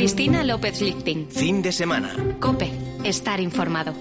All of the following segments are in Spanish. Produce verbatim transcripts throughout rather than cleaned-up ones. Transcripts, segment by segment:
Cristina López Lichting. Fin de semana. COPE. Estar informado.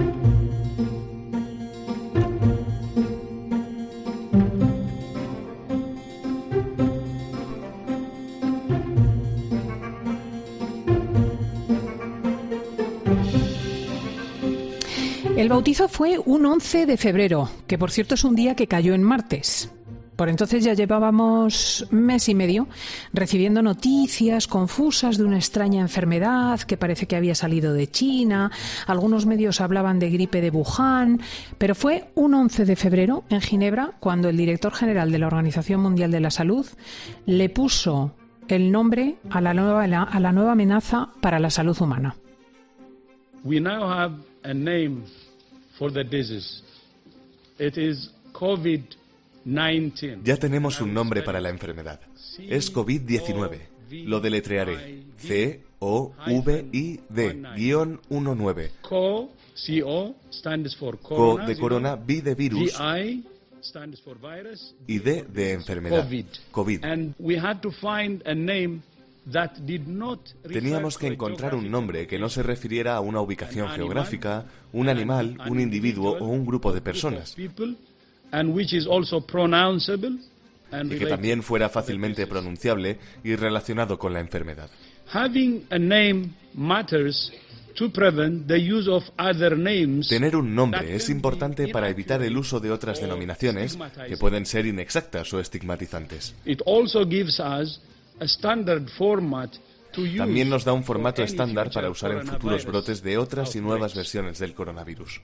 El bautizo fue un once de febrero, que por cierto es un día que cayó en martes. Por entonces ya llevábamos mes y medio recibiendo noticias confusas de una extraña enfermedad que parece que había salido de China. Algunos medios hablaban de gripe de Wuhan, pero fue un once de febrero en Ginebra cuando el director general de la Organización Mundial de la Salud le puso el nombre a la nueva, a la nueva amenaza para la salud humana. We now have a name for the disease. It is COVID diecinueve. Ya tenemos un nombre para la enfermedad. Es COVID diecinueve. Lo deletrearé. C O V I D guión diecinueve. Co, C O stands for Co de corona, V de virus V I stands for virus, y D de enfermedad. COVID. COVID. And we had to find a name that did not refer Teníamos que to a encontrar un geographic nombre que no se refiriera a una ubicación an geográfica, un animal, an un individuo o individual, un grupo de group of personas, people, and which is also pronounceable and y que related también fuera to the fácilmente disease. pronunciable y relacionado con la enfermedad. Having a name matters to prevent the use of other names. Tener un that nombre es can be importante para evitar el uso de otras or denominaciones stigmatizing. que pueden ser inexactas o estigmatizantes. It also gives us a standard format to use También nos da un for formato any estándar future para usar en futuros coronavirus brotes de otras y nuevas outbreaks. versiones del coronavirus.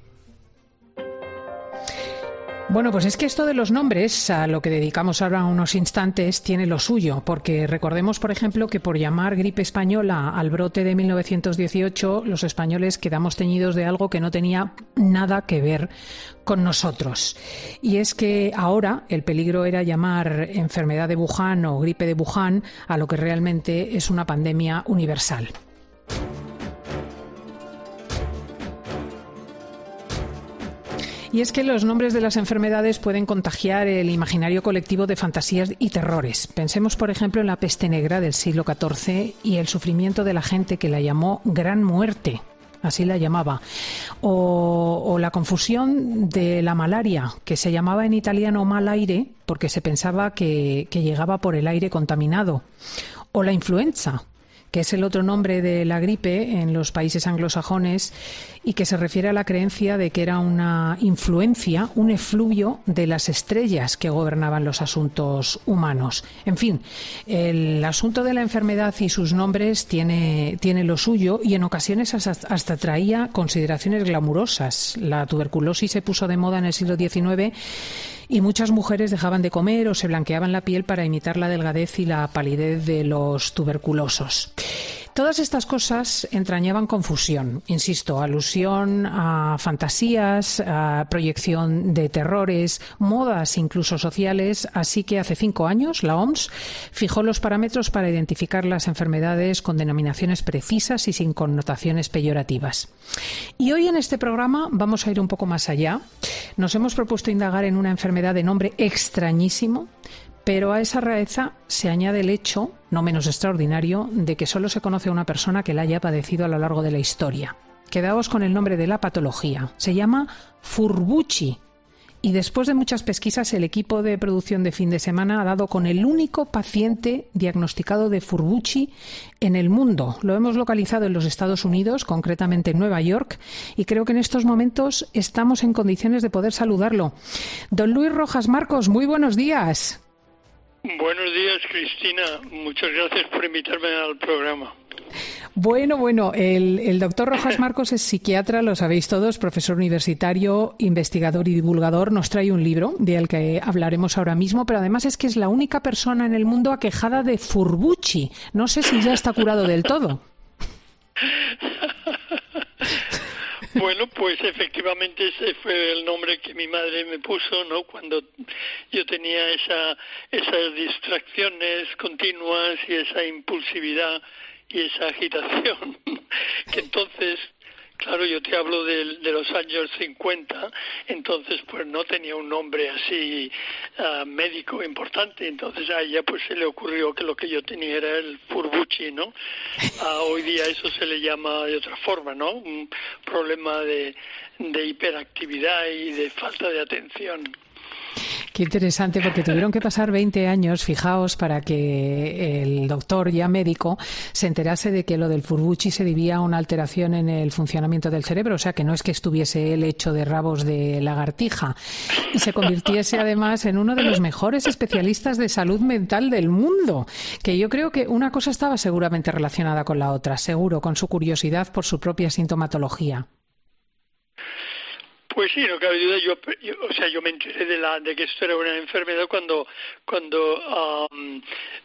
Bueno, pues es que esto de los nombres, a lo que dedicamos ahora unos instantes, tiene lo suyo, porque recordemos, por ejemplo, que por llamar gripe española al brote de mil novecientos dieciocho, los españoles quedamos teñidos de algo que no tenía nada que ver con nosotros. Y es que ahora el peligro era llamar enfermedad de Wuhan o gripe de Wuhan a lo que realmente es una pandemia universal. Y es que los nombres de las enfermedades pueden contagiar el imaginario colectivo de fantasías y terrores. Pensemos, por ejemplo, en la peste negra del siglo catorce y el sufrimiento de la gente que la llamó Gran Muerte. Así la llamaba. O, o la confusión de la malaria, que se llamaba en italiano mal aire porque se pensaba que, que llegaba por el aire contaminado. O la influenza, que es el otro nombre de la gripe en los países anglosajones y que se refiere a la creencia de que era una influencia, un efluvio de las estrellas que gobernaban los asuntos humanos. En fin, el asunto de la enfermedad y sus nombres tiene, tiene lo suyo y en ocasiones hasta, hasta traía consideraciones glamurosas. La tuberculosis se puso de moda en el siglo diecinueve y muchas mujeres dejaban de comer o se blanqueaban la piel para imitar la delgadez y la palidez de los tuberculosos. Todas estas cosas entrañaban confusión, insisto, alusión a fantasías, a proyección de terrores, modas incluso sociales, así que hace cinco años la O M S fijó los parámetros para identificar las enfermedades con denominaciones precisas y sin connotaciones peyorativas. Y hoy en este programa vamos a ir un poco más allá. Nos hemos propuesto indagar en una enfermedad de nombre extrañísimo, pero a esa rareza se añade el hecho, no menos extraordinario, de que solo se conoce a una persona que la haya padecido a lo largo de la historia. Quedaos con el nombre de la patología. Se llama Furbucci. Y después de muchas pesquisas, el equipo de producción de fin de semana ha dado con el único paciente diagnosticado de Furbucci en el mundo. Lo hemos localizado en los Estados Unidos, concretamente en Nueva York, y creo que en estos momentos estamos en condiciones de poder saludarlo. Don Luis Rojas Marcos, muy buenos días. Buenos días, Cristina. Muchas gracias por invitarme al programa. Bueno, bueno, el, el doctor Rojas Marcos es psiquiatra, lo sabéis todos, profesor universitario, investigador y divulgador. Nos trae un libro del que hablaremos ahora mismo, pero además es que es la única persona en el mundo aquejada de Furbucci. No sé si ya está curado del todo. Bueno, pues efectivamente ese fue el nombre que mi madre me puso, ¿no? Cuando yo tenía esa, esas distracciones continuas y esa impulsividad y esa agitación, que entonces, Claro, yo te hablo de, de los años cincuenta, entonces pues no tenía un nombre así uh, médico importante, entonces a ella pues se le ocurrió que lo que yo tenía era el furbuchi, ¿no? Uh, hoy día eso se le llama de otra forma, ¿no? Un problema de, de hiperactividad y de falta de atención. Qué interesante, porque tuvieron que pasar veinte años, fijaos, para que el doctor ya médico se enterase de que lo del furbuchi se debía a una alteración en el funcionamiento del cerebro, o sea que no es que estuviese él hecho de rabos de lagartija, y se convirtiese además en uno de los mejores especialistas de salud mental del mundo, que yo creo que una cosa estaba seguramente relacionada con la otra, seguro, con su curiosidad por su propia sintomatología. Pues sí, no cabe duda. Yo, yo, o sea, yo me enteré de la de que esto era una enfermedad cuando cuando um,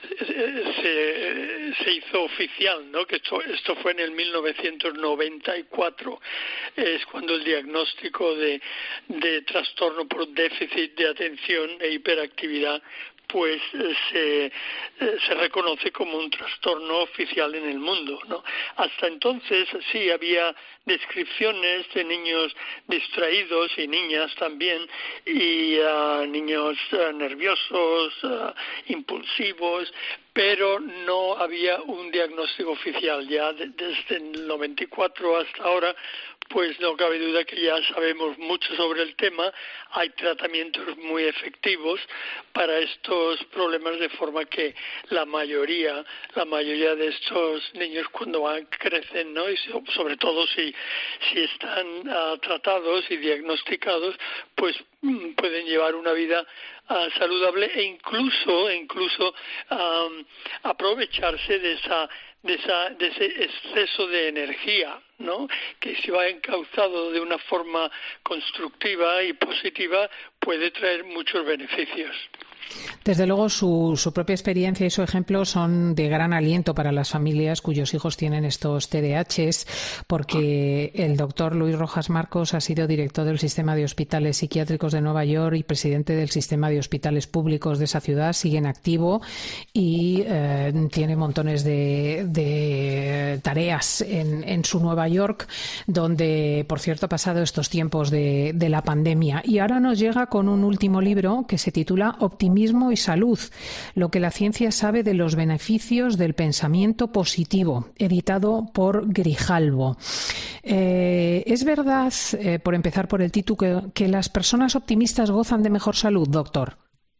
se, se hizo oficial, ¿no? Que esto esto fue en el mil novecientos noventa y cuatro. Es cuando el diagnóstico de de trastorno por déficit de atención e hiperactividad pues se, se reconoce como un trastorno oficial en el mundo, ¿no? Hasta entonces sí había descripciones de niños distraídos y niñas también, y uh, niños uh, nerviosos, uh, impulsivos, pero no había un diagnóstico oficial. Ya de, desde el noventa y cuatro hasta ahora, pues no cabe duda que ya sabemos mucho sobre el tema. Hay tratamientos muy efectivos para estos problemas, de forma que la mayoría, la mayoría de estos niños cuando van, crecen, ¿no? Y sobre todo si, si están uh, tratados y diagnosticados, pues mm, pueden llevar una vida uh, saludable e incluso, incluso um, aprovecharse de esa de esa de ese exceso de energía, ¿no? Que si va encauzado de una forma constructiva y positiva puede traer muchos beneficios. Desde luego, su, su propia experiencia y su ejemplo son de gran aliento para las familias cuyos hijos tienen estos T D A Hs, porque el doctor Luis Rojas Marcos ha sido director del Sistema de Hospitales Psiquiátricos de Nueva York y presidente del Sistema de Hospitales Públicos de esa ciudad. Sigue en activo y eh, tiene montones de, de tareas en, en su Nueva York, donde, por cierto, ha pasado estos tiempos de, de la pandemia. Y ahora nos llega con un último libro que se titula Optimismo y salud, lo que la ciencia sabe de los beneficios del pensamiento positivo, editado por Grijalbo. Eh, ¿Es verdad, eh, por empezar por el título, que, que las personas optimistas gozan de mejor salud, doctor?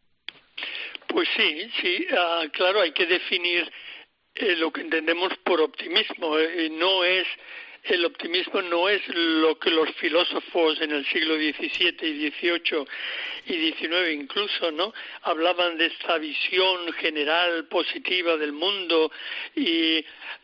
Pues sí, sí, uh, claro, hay que definir eh, lo que entendemos por optimismo. Eh, no es El optimismo no es lo que los filósofos en el siglo diecisiete y dieciocho y diecinueve incluso, ¿no?, hablaban de esta visión general positiva del mundo y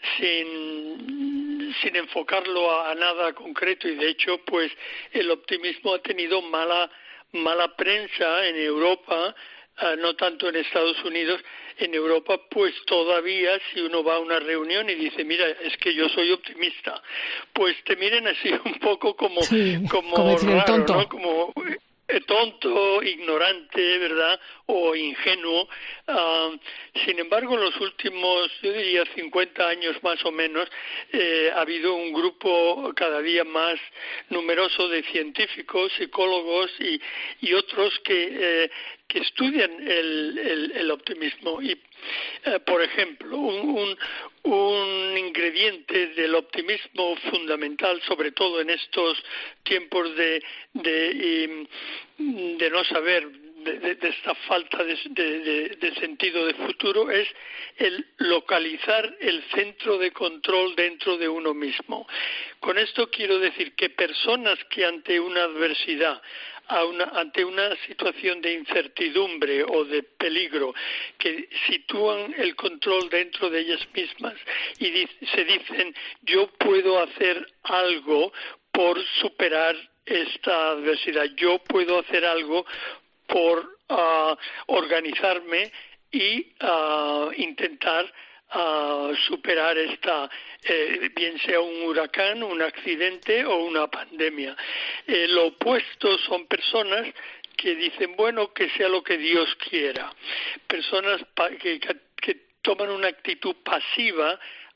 sin, sin enfocarlo a, a nada concreto. Y de hecho, pues el optimismo ha tenido mala, mala prensa en Europa, Uh, no tanto en Estados Unidos. En Europa, pues todavía, si uno va a una reunión y dice, mira, es que yo soy optimista, pues te miren así un poco como, sí, como, como raro, tonto. ¿no? Como tonto, ignorante, ¿verdad?, o ingenuo. Uh, sin embargo, en los últimos, yo diría, cincuenta años más o menos, eh, ha habido un grupo cada día más numeroso de científicos, psicólogos y, y otros que, eh, que estudian el, el, el optimismo. Y, eh, por ejemplo, un, un, un ingrediente del optimismo fundamental, sobre todo en estos tiempos de, de, de no saber, de, de, de esta falta de, de, de sentido de futuro, es el localizar el centro de control dentro de uno mismo. Con esto quiero decir que personas que ante una adversidad, a una, ante una situación de incertidumbre o de peligro, que sitúan el control dentro de ellas mismas y di- se dicen, yo puedo hacer algo por superar esta adversidad, yo puedo hacer algo por uh, organizarme y uh, intentar a superar esta, eh, bien sea un huracán, un accidente o una pandemia. Eh, lo opuesto son personas que dicen, bueno, que sea lo que Dios quiera. Personas pa- que, que toman una actitud pasiva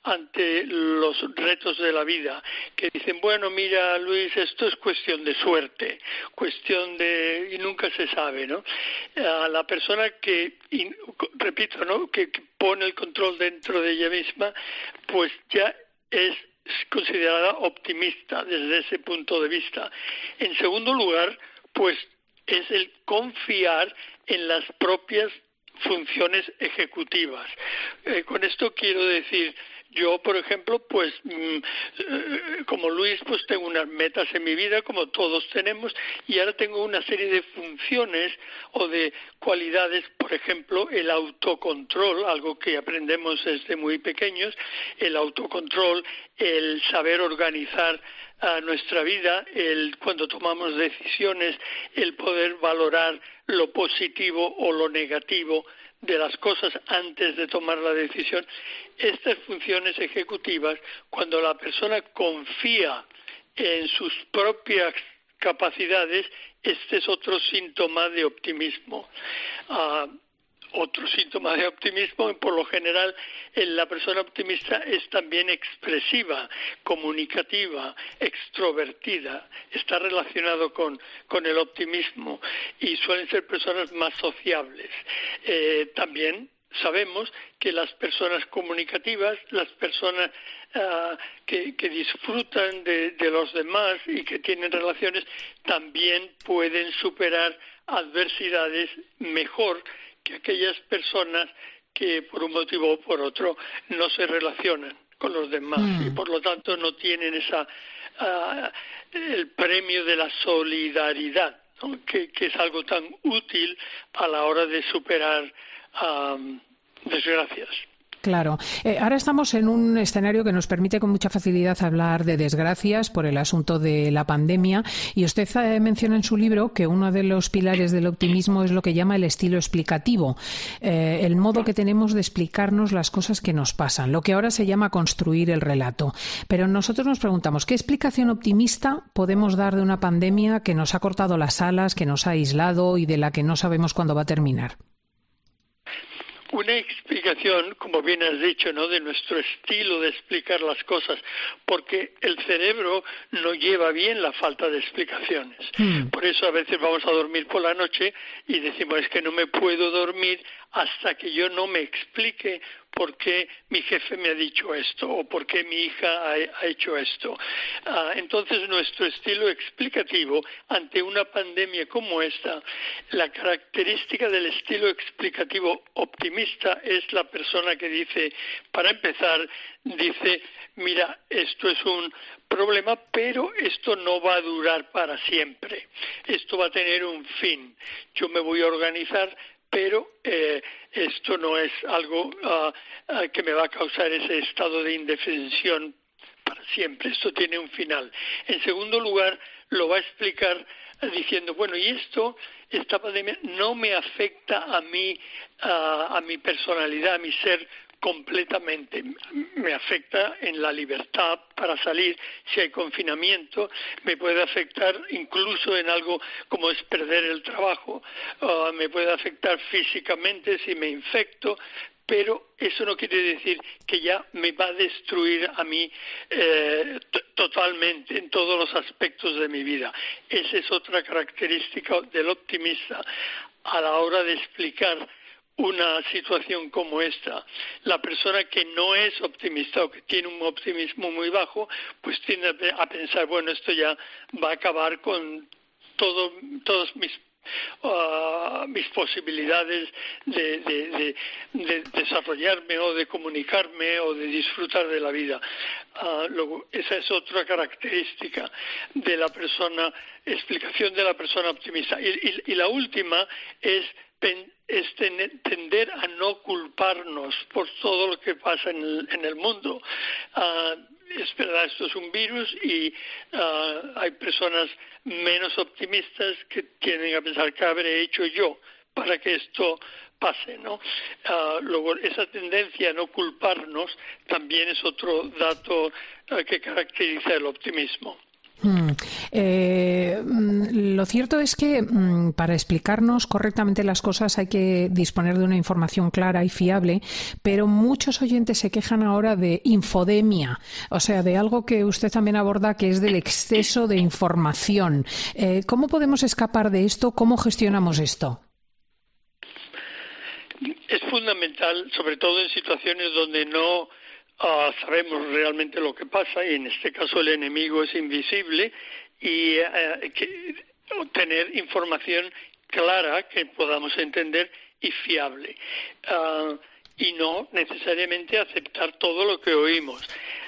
ante los retos de la vida, que dicen, bueno, mira, Luis, esto es cuestión de suerte, cuestión de... y nunca se sabe, ¿no? A la persona que, y, repito, ¿no?, que, que pone el control dentro de ella misma, pues ya es considerada optimista desde ese punto de vista. En segundo lugar, pues es el confiar en las propias funciones ejecutivas. Eh, con esto quiero decir, yo, por ejemplo, pues mm, eh, como Luis, pues tengo unas metas en mi vida, como todos tenemos, y ahora tengo una serie de funciones o de cualidades, por ejemplo, el autocontrol, algo que aprendemos desde muy pequeños, el autocontrol, el saber organizar a nuestra vida, el cuando tomamos decisiones, el poder valorar lo positivo o lo negativo de las cosas antes de tomar la decisión. Estas funciones ejecutivas, cuando la persona confía en sus propias capacidades, este es otro síntoma de optimismo. Uh, Otro síntoma de optimismo, por lo general, en la persona optimista es también expresiva, comunicativa, extrovertida. Está relacionado con, con el optimismo y suelen ser personas más sociables. Eh, también sabemos que las personas comunicativas, las personas uh, que, que disfrutan de, de los demás y que tienen relaciones, también pueden superar adversidades mejor que aquellas personas que por un motivo o por otro no se relacionan con los demás mm. y por lo tanto no tienen esa uh, el premio de la solidaridad, ¿no? que, que es algo tan útil a la hora de superar um, desgracias. Claro. Eh, ahora estamos en un escenario que nos permite con mucha facilidad hablar de desgracias por el asunto de la pandemia, y usted eh, menciona en su libro que uno de los pilares del optimismo es lo que llama el estilo explicativo, eh, el modo que tenemos de explicarnos las cosas que nos pasan, lo que ahora se llama construir el relato. Pero nosotros nos preguntamos, ¿qué explicación optimista podemos dar de una pandemia que nos ha cortado las alas, que nos ha aislado y de la que no sabemos cuándo va a terminar? Una explicación, como bien has dicho, ¿no?, de nuestro estilo de explicar las cosas, porque el cerebro no lleva bien la falta de explicaciones. Mm. Por eso a veces vamos a dormir por la noche y decimos, es que no me puedo dormir hasta que yo no me explique por qué mi jefe me ha dicho esto o por qué mi hija ha, ha hecho esto. Ah, entonces, nuestro estilo explicativo ante una pandemia como esta, la característica del estilo explicativo optimista es la persona que dice, para empezar, dice, mira, esto es un problema, pero esto no va a durar para siempre. Esto va a tener un fin. Yo me voy a organizar, pero eh, esto no es algo uh, uh, que me va a causar ese estado de indefensión para siempre. Esto tiene un final. En segundo lugar, lo va a explicar uh, diciendo, bueno, y esto, esta pandemia no me afecta a mí, uh, a mi personalidad, a mi ser completamente. Me afecta en la libertad para salir si hay confinamiento, me puede afectar incluso en algo como es perder el trabajo, uh, me puede afectar físicamente si me infecto, pero eso no quiere decir que ya me va a destruir a mí eh, t- totalmente en todos los aspectos de mi vida. Esa es otra característica del optimista a la hora de explicar una situación como esta. La persona que no es optimista o que tiene un optimismo muy bajo, pues tiende a pensar, bueno, esto ya va a acabar con todo, todos mis Uh, mis posibilidades de, de, de, de desarrollarme o de comunicarme o de disfrutar de la vida. Uh, luego, esa es otra característica de la persona, explicación de la persona optimista. Y, y, y la última es, es tener, tender a no culparnos por todo lo que pasa en el, en el mundo. Uh, Es verdad, esto es un virus y uh, hay personas menos optimistas que tienden a pensar qué habré hecho yo para que esto pase, ¿no? Uh, luego, esa tendencia a no culparnos también es otro dato uh, que caracteriza el optimismo. Hmm. Eh, lo cierto es que mm, para explicarnos correctamente las cosas hay que disponer de una información clara y fiable, pero muchos oyentes se quejan ahora de infodemia, o sea, de algo que usted también aborda, que es del exceso de información. Eh, ¿Cómo podemos escapar de esto? ¿Cómo gestionamos esto? Es fundamental, sobre todo en situaciones donde no Uh, sabemos realmente lo que pasa, y en este caso el enemigo es invisible, y uh, que, obtener información clara que podamos entender y fiable, uh, y no necesariamente aceptar todo lo que oímos.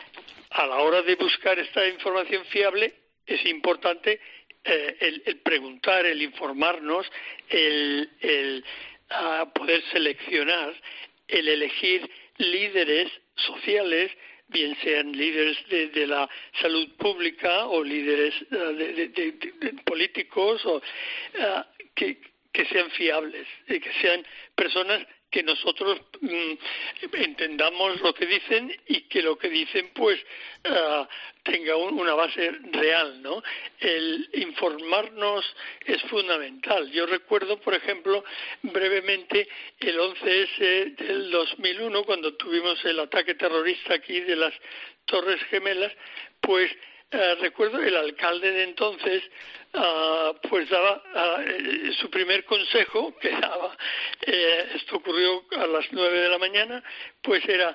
A la hora de buscar esta información fiable es importante eh, el, el preguntar, el informarnos, el, el uh, poder seleccionar, el elegir líderes sociales, bien sean líderes de, de la salud pública o líderes uh, de, de, de, de políticos, o uh, que, que sean fiables, y que sean personas que nosotros mm, entendamos lo que dicen y que lo que dicen pues uh, tenga un, una base real, ¿no? El informarnos es fundamental. Yo recuerdo, por ejemplo, brevemente el once ese del dos mil uno, cuando tuvimos el ataque terrorista aquí de las Torres Gemelas, pues uh, recuerdo el alcalde de entonces Uh, pues daba uh, su primer consejo que daba, eh, esto ocurrió a las nueve de la mañana, pues era: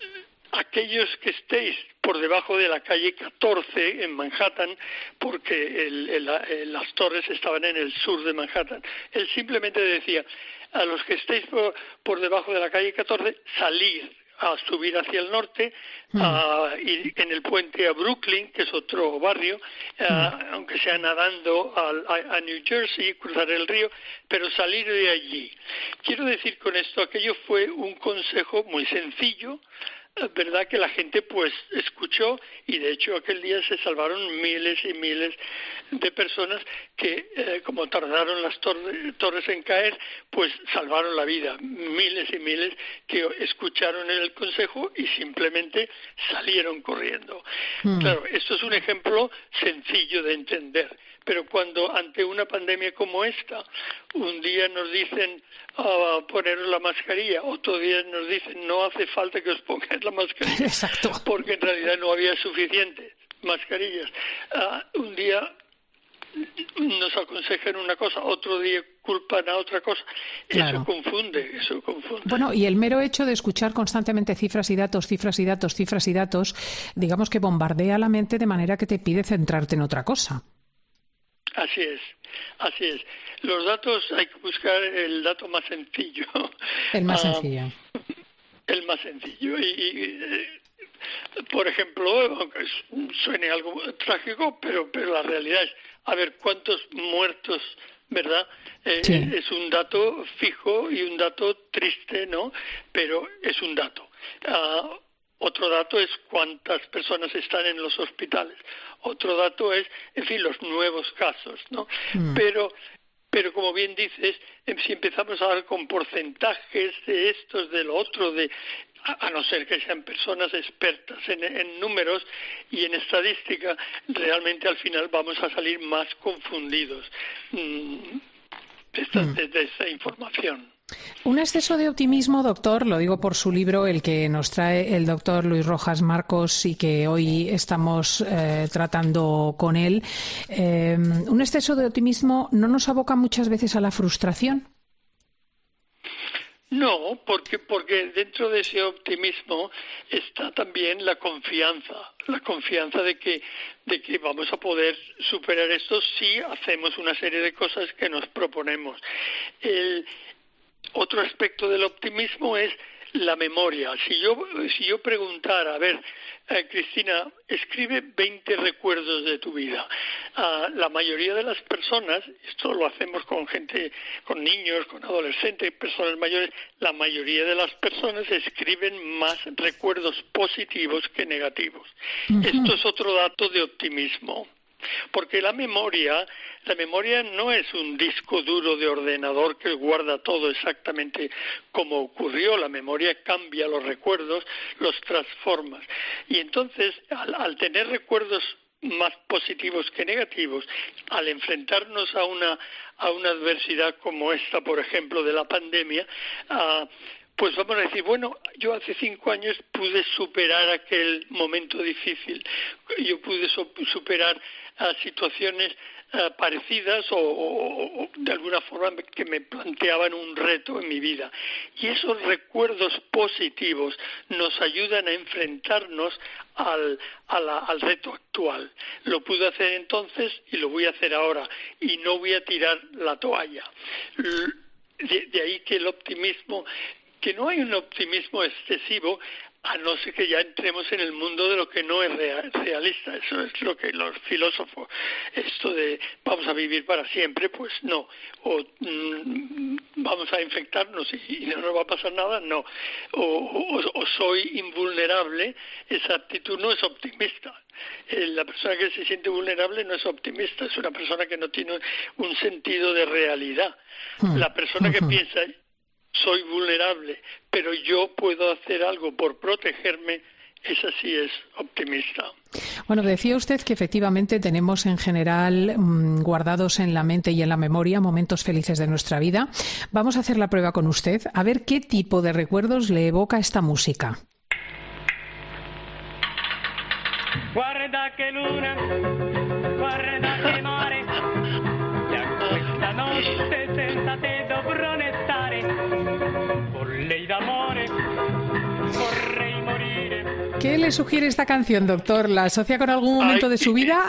aquellos que estéis por debajo de la calle catorce en Manhattan, porque el, el, el, las torres estaban en el sur de Manhattan, él simplemente decía: a los que estéis por, por debajo de la calle catorce, salir a subir hacia el norte, mm. a ir en el puente a Brooklyn, que es otro barrio, mm. a, aunque sea nadando a, a, a New Jersey, cruzar el río, pero salir de allí. Quiero decir con esto, aquello fue un consejo muy sencillo, verdad, que la gente pues escuchó, y de hecho aquel día se salvaron miles y miles de personas que eh, como tardaron las torre, torres en caer, pues salvaron la vida, miles y miles que escucharon el consejo y simplemente salieron corriendo. Mm. Claro, esto es un ejemplo sencillo de entender, pero cuando ante una pandemia como esta, un día nos dicen uh, poneros la mascarilla, otro día nos dicen no hace falta que os pongáis la mascarilla, exacto, porque en realidad no había suficientes mascarillas. Uh, un día nos aconsejan una cosa, otro día culpan a otra cosa. Claro. Eso confunde, eso confunde. Bueno, y el mero hecho de escuchar constantemente cifras y datos, cifras y datos, cifras y datos, digamos que bombardea la mente de manera que te pide centrarte en otra cosa. Así es, así es. Los datos hay que buscar el dato más sencillo. El más sencillo. Uh, el más sencillo. Y, y eh, por ejemplo, aunque suene algo trágico, pero, pero la realidad es, a ver, ¿cuántos muertos, verdad? Eh, sí. Es un dato fijo y un dato triste, ¿no? Pero es un dato. Uh, Otro dato es cuántas personas están en los hospitales. Otro dato es, en fin, los nuevos casos, ¿no? Mm. Pero, pero como bien dices, si empezamos a dar con porcentajes de estos, de lo otro, de a no ser que sean personas expertas en, en números y en estadística, realmente al final vamos a salir más confundidos mm, de, esta, mm. de, de esta información. Un exceso de optimismo, doctor, lo digo por su libro, el que nos trae el doctor Luis Rojas Marcos y que hoy estamos eh, tratando con él. Eh, ¿Un exceso de optimismo no nos aboca muchas veces a la frustración? No, porque porque dentro de ese optimismo está también la confianza, la confianza de que de que vamos a poder superar esto si hacemos una serie de cosas que nos proponemos. El Otro aspecto del optimismo es la memoria. Si yo si yo preguntara, a ver, eh, Cristina, escribe veinte recuerdos de tu vida. Uh, la mayoría de las personas, esto lo hacemos con gente, con niños, con adolescentes, personas mayores, la mayoría de las personas escriben más recuerdos positivos que negativos. Uh-huh. Esto es otro dato de optimismo. Porque la memoria, la memoria no es un disco duro de ordenador que guarda todo exactamente como ocurrió. La memoria cambia los recuerdos, los transforma. Y entonces, al, al tener recuerdos más positivos que negativos, al enfrentarnos a una a una adversidad como esta, por ejemplo, de la pandemia, uh, pues vamos a decir, bueno, yo hace cinco años pude superar aquel momento difícil, yo pude so- superar uh, situaciones Uh, parecidas o, o, o de alguna forma que me planteaban un reto en mi vida. Y esos recuerdos positivos nos ayudan a enfrentarnos al, a la, al reto actual. Lo pude hacer entonces y lo voy a hacer ahora. Y no voy a tirar la toalla. De, de ahí que el optimismo, que no hay un optimismo excesivo, a no ser que ya entremos en el mundo de lo que no es real, realista. Eso es lo que los filósofos, esto de vamos a vivir para siempre, pues no. O mmm, vamos a infectarnos y, y no nos va a pasar nada, no. O, o, o soy invulnerable, esa actitud no es optimista. Eh, la persona que se siente vulnerable no es optimista, es una persona que no tiene un sentido de realidad. La persona que piensa soy vulnerable, pero yo puedo hacer algo por protegerme, esa sí es optimista. Bueno, decía usted que efectivamente tenemos en general mmm, guardados en la mente y en la memoria momentos felices de nuestra vida. Vamos a hacer la prueba con usted, a ver qué tipo de recuerdos le evoca esta música. Guarda che luna, guarda che mare, ya questa notte senza te dovrò restare, por ley d'amore vorrei morire. ¿Qué le sugiere esta canción, doctor? ¿La asocia con algún momento Ay, de su vida?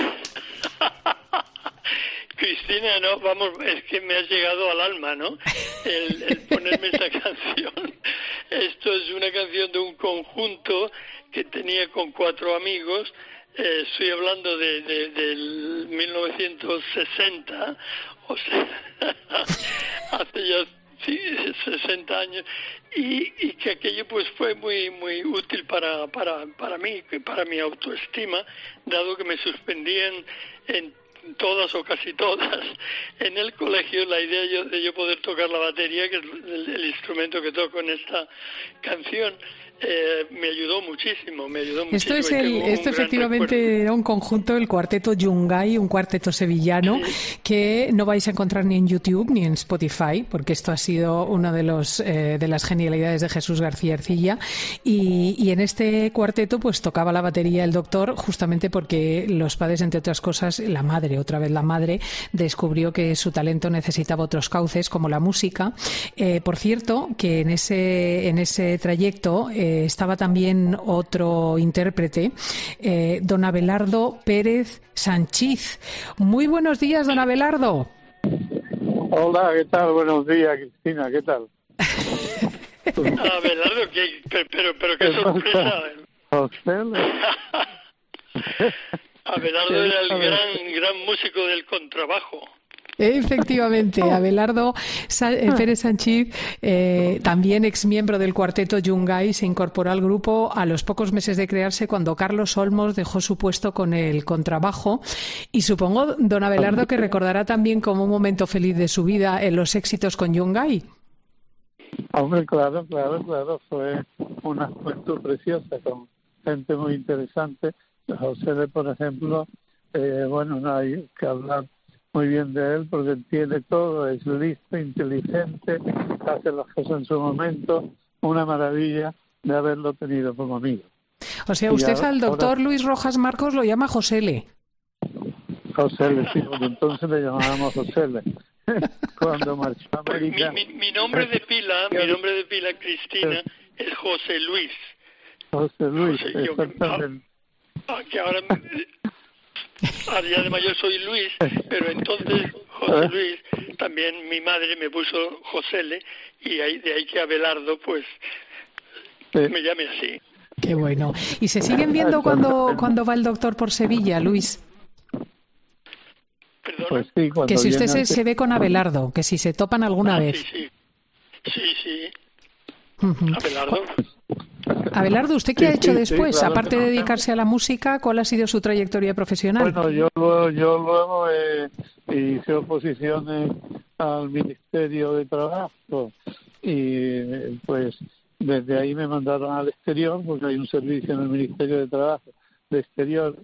Cristina, no, vamos, es que me has llegado al alma, ¿no? El, el ponerme esa canción. Esto es una canción de un conjunto que tenía con cuatro amigos. Eh, estoy hablando de, de del mil novecientos sesenta, o sea, hace ya sí, sesenta años, y, y que aquello pues fue muy muy útil para para para mí, para mi autoestima, dado que me suspendían en todas o casi todas en el colegio. La idea yo, de yo poder tocar la batería, que es el, el instrumento que toco en esta canción, eh, me ayudó muchísimo, me ayudó esto muchísimo. Es el, esto efectivamente era un conjunto, el cuarteto Yungay, un cuarteto sevillano, sí, que no vais a encontrar ni en YouTube ni en Spotify, porque esto ha sido una de los eh, de las genialidades de Jesús García Ercilla, y, y en este cuarteto pues tocaba la batería el doctor, justamente porque los padres, entre otras cosas, la madre, otra vez la madre, descubrió que su talento necesitaba otros cauces, como la música. Eh, por cierto, que en ese, en ese trayecto eh, estaba también otro intérprete, eh, don Abelardo Pérez Sanchiz. Muy buenos días, don Abelardo. Hola, ¿qué tal? Buenos días, Cristina, ¿qué tal? Abelardo, ¿qué? Pero, pero, pero qué sorpresa. Abelardo era el gran, gran músico del contrabajo. Efectivamente, Abelardo Pérez Sanchiz, eh, también exmiembro del cuarteto Yungay, se incorporó al grupo a los pocos meses de crearse, cuando Carlos Olmos dejó su puesto con el contrabajo. Y supongo, don Abelardo, que recordará también como un momento feliz de su vida en los éxitos con Yungay. Hombre, claro, claro, claro, fue una juventud preciosa con gente muy interesante. José, por ejemplo, eh, bueno, no hay que hablar muy bien de él porque entiende todo, es listo, inteligente, hace las cosas en su momento, una maravilla de haberlo tenido como amigo. O sea, usted ahora, al doctor ahora... Luis Rojas Marcos lo llama Josele. Josele, sí, porque entonces le llamábamos Josele. Cuando marchó a América... Mi, mi, mi nombre de pila, mi nombre de pila, Cristina, es José Luis. José Luis, José, exactamente. Yo, ah, que ahora... Ahora ya de mayor soy Luis, pero entonces José Luis, también mi madre me puso Josele, y ahí, de ahí que Abelardo pues sí, me llame así. Qué bueno. ¿Y se siguen viendo cuando, cuando va el doctor por Sevilla, Luis? ¿Perdón? Pues sí, que si usted se, se ve con Abelardo, que si se topan alguna ah, vez. Sí, sí, sí, sí. Uh-huh. Abelardo. Abelardo, ¿usted qué sí, ha hecho sí, después? Sí, claro, Aparte de dedicarse a la música, ¿cuál ha sido su trayectoria profesional? Bueno, yo, yo luego eh, hice oposiciones al Ministerio de Trabajo y pues desde ahí me mandaron al exterior, porque hay un servicio en el Ministerio de Trabajo de exterior,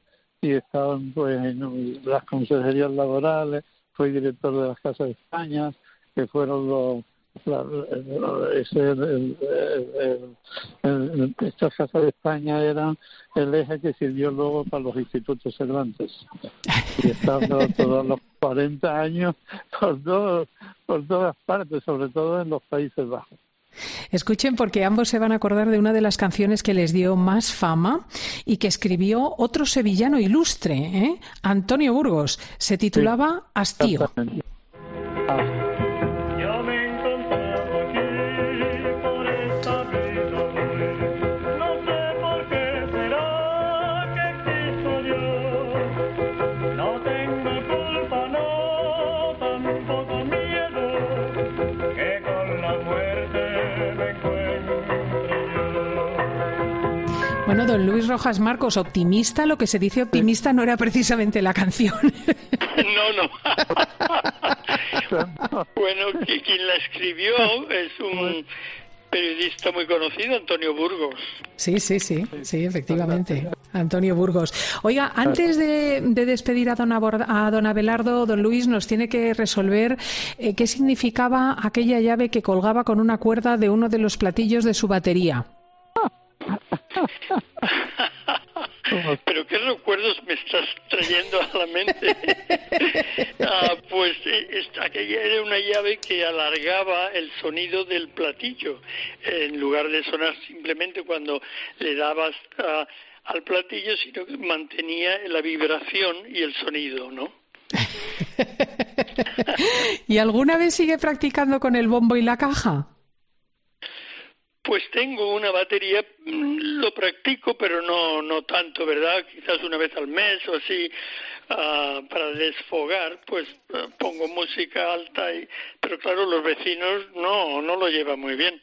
y he estado pues, en las consejerías laborales, fui director de las Casas de España, que fueron los... La, ese, el, el, el, el, estas Casas de España eran el eje que sirvió luego para los institutos Cervantes. Y he estado todos los cuarenta años por, todo, por todas partes, sobre todo en los Países Bajos. Escuchen, porque ambos se van a acordar de una de las canciones que les dio más fama y que escribió otro sevillano ilustre, ¿eh? Antonio Burgos. Se titulaba sí, Hastío. Ah. Bueno, don Luis Rojas Marcos, optimista, lo que se dice optimista no era precisamente la canción. No, no. Bueno, quien la escribió es un periodista muy conocido, Antonio Burgos. Sí, sí, sí, sí, efectivamente, Antonio Burgos. Oiga, antes de, de despedir a don, Abord- a don Abelardo, don Luis nos tiene que resolver eh, qué significaba aquella llave que colgaba con una cuerda de uno de los platillos de su batería. Pero qué recuerdos me estás trayendo a la mente. ah, pues esta, aquella era una llave que alargaba el sonido del platillo, en lugar de sonar simplemente cuando le dabas uh, al platillo, sino que mantenía la vibración y el sonido, ¿no? ¿Y alguna vez sigue practicando con el bombo y la caja? Pues tengo una batería, lo practico, pero no no tanto, ¿verdad? Quizás una vez al mes o así, uh, para desfogar, pues uh, pongo música alta, y, pero claro, los vecinos no no lo llevan muy bien.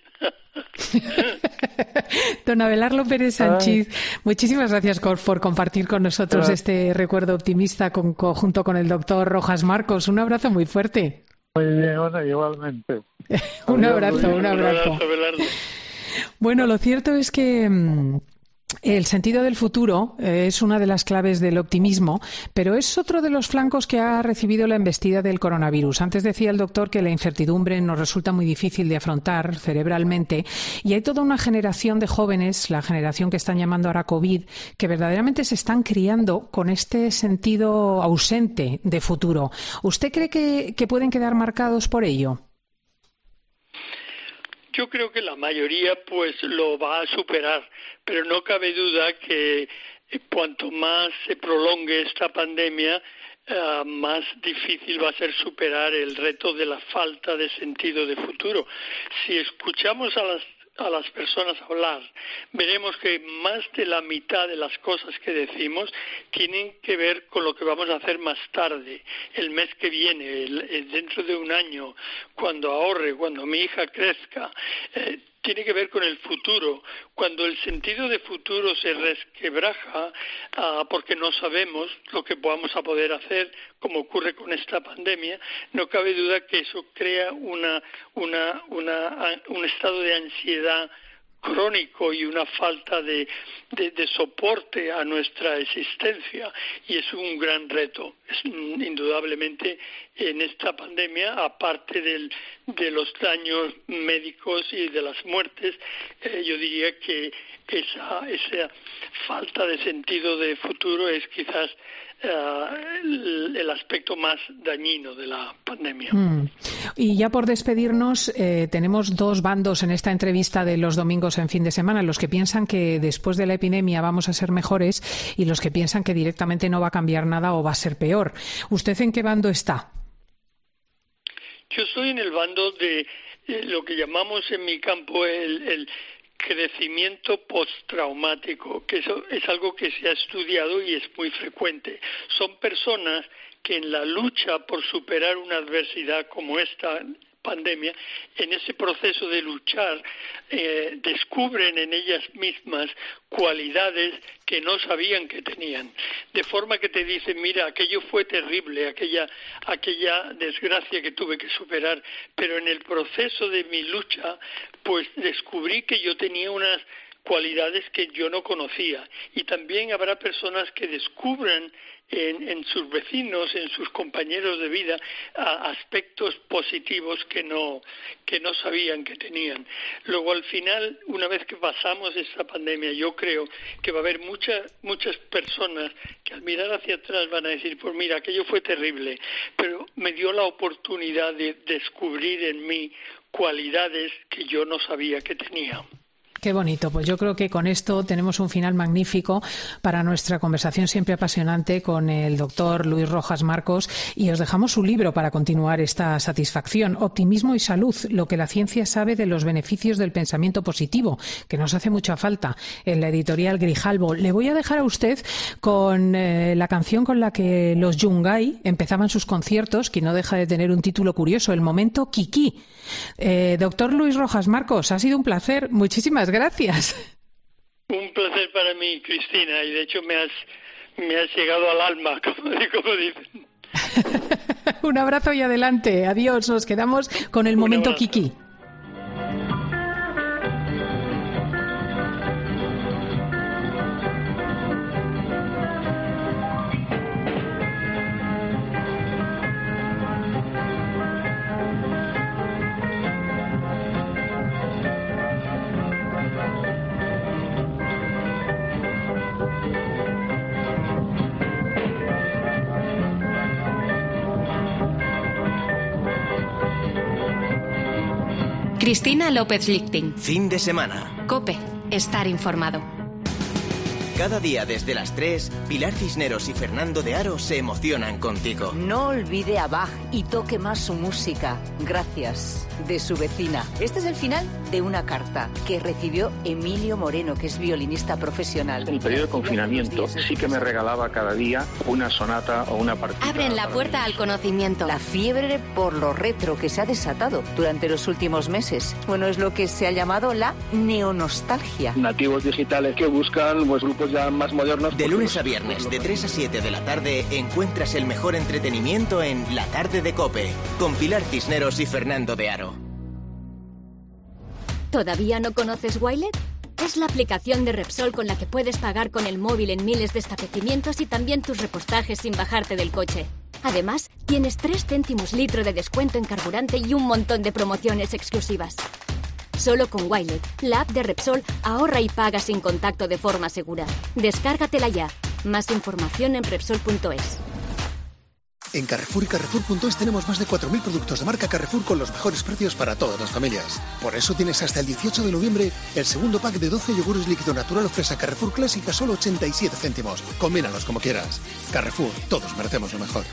Don Abelardo Pérez Sanchís, muchísimas gracias por compartir con nosotros este recuerdo optimista con, junto con el doctor Rojas Marcos. Un abrazo muy fuerte. Muy bien, bueno, igualmente. Un abrazo, un abrazo. Un abrazo, Abelardo. Bueno, lo cierto es que mmm, el sentido del futuro eh, es una de las claves del optimismo, pero es otro de los flancos que ha recibido la embestida del coronavirus. Antes decía el doctor que la incertidumbre nos resulta muy difícil de afrontar cerebralmente y hay toda una generación de jóvenes, la generación que están llamando ahora COVID, que verdaderamente se están criando con este sentido ausente de futuro. ¿Usted cree que, que pueden quedar marcados por ello? Yo creo que la mayoría pues lo va a superar, pero no cabe duda que cuanto más se prolongue esta pandemia, uh, más difícil va a ser superar el reto de la falta de sentido de futuro. Si escuchamos a las a las personas hablar, veremos que más de la mitad de las cosas que decimos tienen que ver con lo que vamos a hacer más tarde, el mes que viene, el, el, dentro de un año, cuando ahorre, cuando mi hija crezca. Eh, tiene que ver con el futuro. Cuando el sentido de futuro se resquebraja uh, porque no sabemos lo que vamos a poder hacer, como ocurre con esta pandemia, no cabe duda que eso crea una, una, una, un estado de ansiedad crónico y una falta de, de, de soporte a nuestra existencia, y es un gran reto. Es, indudablemente en esta pandemia, aparte del, de los daños médicos y de las muertes, eh, yo diría que esa, esa falta de sentido de futuro es quizás Uh, el, el aspecto más dañino de la pandemia. Mm. Y ya por despedirnos, eh, tenemos dos bandos en esta entrevista de los domingos en fin de semana, los que piensan que después de la epidemia vamos a ser mejores y los que piensan que directamente no va a cambiar nada o va a ser peor. ¿Usted en qué bando está? Yo estoy en el bando de eh, lo que llamamos en mi campo el, el crecimiento postraumático, que eso es algo que se ha estudiado y es muy frecuente. Son personas que en la lucha por superar una adversidad como esta pandemia, en ese proceso de luchar, eh, descubren en ellas mismas cualidades que no sabían que tenían, de forma que te dicen, mira, aquello fue terrible, aquella, aquella desgracia que tuve que superar, pero en el proceso de mi lucha, pues descubrí que yo tenía unas cualidades que yo no conocía. Y también habrá personas que descubran en, en sus vecinos, en sus compañeros de vida, a, aspectos positivos que no, que no sabían que tenían. Luego, al final, una vez que pasamos esta pandemia, yo creo que va a haber muchas muchas personas que al mirar hacia atrás van a decir, pues mira, aquello fue terrible, pero me dio la oportunidad de descubrir en mí cualidades que yo no sabía que tenía. Qué bonito. Pues yo creo que con esto tenemos un final magnífico para nuestra conversación siempre apasionante con el doctor Luis Rojas Marcos, y os dejamos su libro para continuar esta satisfacción, Optimismo y Salud, lo que la ciencia sabe de los beneficios del pensamiento positivo, que nos hace mucha falta, en la editorial Grijalbo. Le voy a dejar a usted con eh, la canción con la que los Yungay empezaban sus conciertos, que no deja de tener un título curioso, El Momento Kiki. Eh, doctor Luis Rojas Marcos, ha sido un placer. Muchísimas gracias. Un placer para mí, Cristina, y de hecho me has, me has llegado al alma, como, como dicen. Un abrazo y adelante. Adiós. Nos quedamos con el Un momento abrazo. Kiki. Cristina López Lichting. Fin de semana. COPE. Estar informado. Cada día desde las tres, Pilar Cisneros y Fernando de Aro se emocionan contigo. No olvide a Bach y toque más su música. Gracias. De su vecina. Este es el final de una carta que recibió Emilio Moreno, que es violinista profesional. En el periodo de confinamiento sí que me regalaba cada día una sonata o una partita. Abren la puerta al conocimiento. La fiebre por lo retro que se ha desatado durante los últimos meses. Bueno, es lo que se ha llamado la neonostalgia. Nativos digitales que buscan pues, grupos ya más modernos. De lunes a viernes, de tres a siete de la tarde, encuentras el mejor entretenimiento en La Tarde de COPE, con Pilar Cisneros y Fernando de Aro. ¿Todavía no conoces Wilet? Es la aplicación de Repsol con la que puedes pagar con el móvil en miles de establecimientos y también tus repostajes sin bajarte del coche. Además, tienes tres céntimos litro de descuento en carburante y un montón de promociones exclusivas. Solo con Wilet, la app de Repsol, ahorra y paga sin contacto de forma segura. Descárgatela ya. Más información en Repsol punto es. En Carrefour y Carrefour punto es tenemos más de cuatro mil productos de marca Carrefour con los mejores precios para todas las familias. Por eso tienes hasta el dieciocho de noviembre el segundo pack de doce yogures líquido natural o fresa Carrefour Clásica solo ochenta y siete céntimos. Combínalos como quieras. Carrefour, todos merecemos lo mejor.